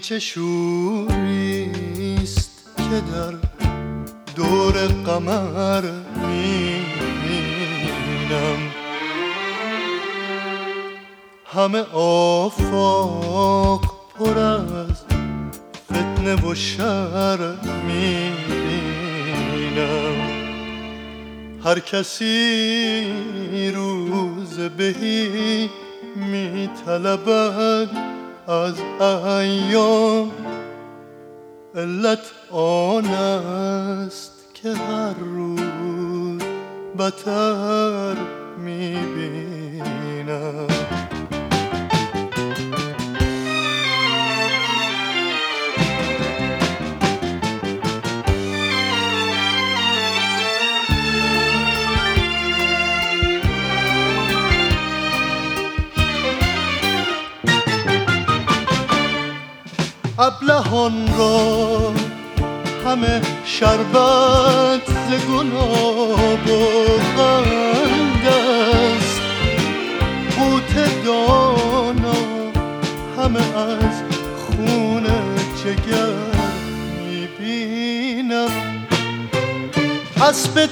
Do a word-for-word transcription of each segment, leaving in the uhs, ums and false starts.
چه شوریست که در دور قمر میبینم، همه آفاق پر از فتنه و شر میبینم. هر کسی روز بهی میطلبد از ایام، علت آن است که هر روز بتر میبینم. ابلهان را همه شربت ز گلاب و قند است، قوت دانا همه از خون جگر میبینم. اسب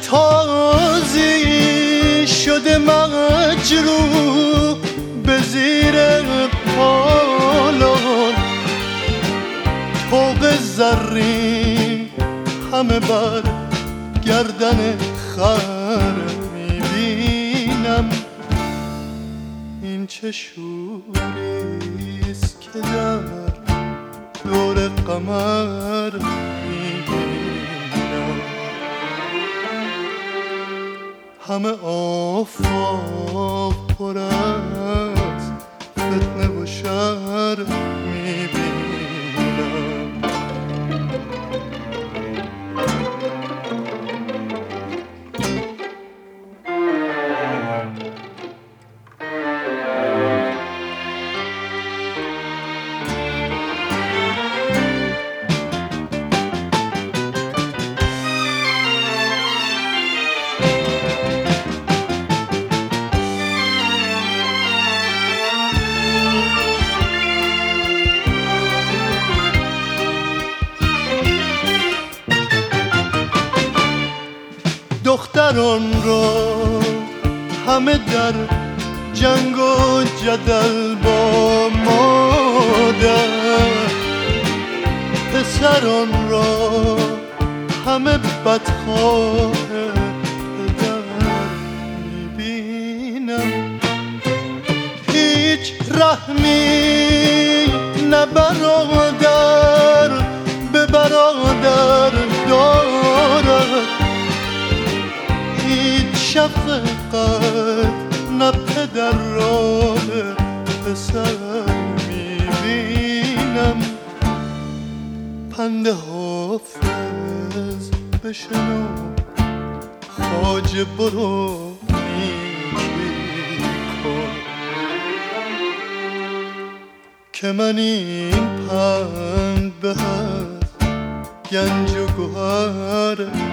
تازی شده مجروح به زیر پالان، طوق زرین همه بر گردن خر میبینم. این چه شوریست که در دور قمر میبینم، همه آفاق پر از فتنه و شر میبینم. دختران را همه در جنگ و جدل با مادر، پسران را همه بدخواه پدر میبینم. هیچ رحمی نه برادر به برادر دارد، شفقت نه پدر را به پسر میبینم. پند حافظ بشنو خواجه برو نیکی کن، که من این پند به از گنج و گوهر